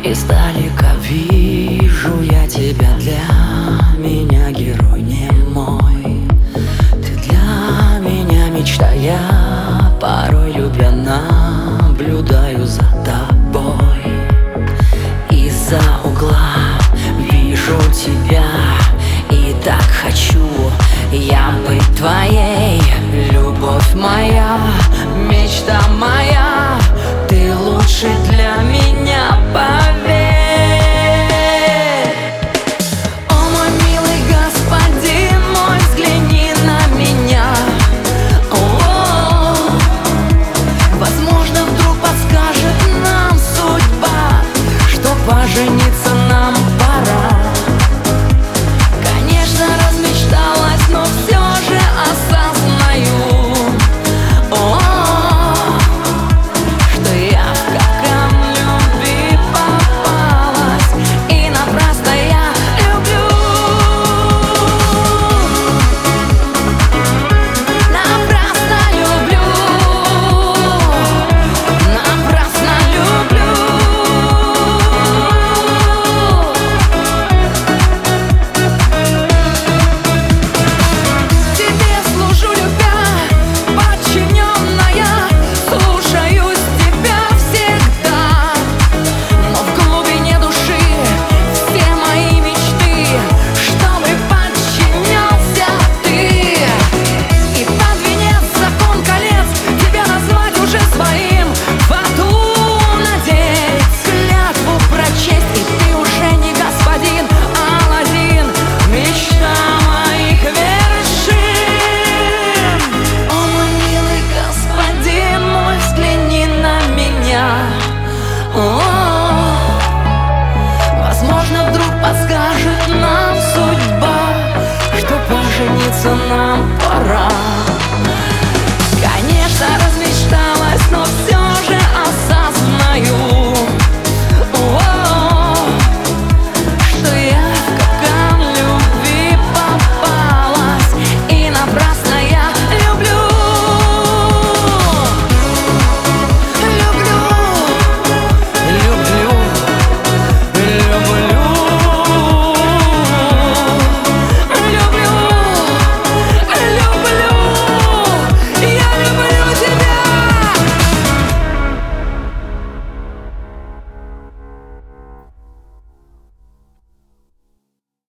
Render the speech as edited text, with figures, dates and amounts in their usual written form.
Издалека вижу я тебя, для меня герой не мой. Ты для меня мечта, я порой любя наблюдаю за тобой. Из-за угла вижу тебя и так хочу я быть твоей. Любовь моя, мечта моя,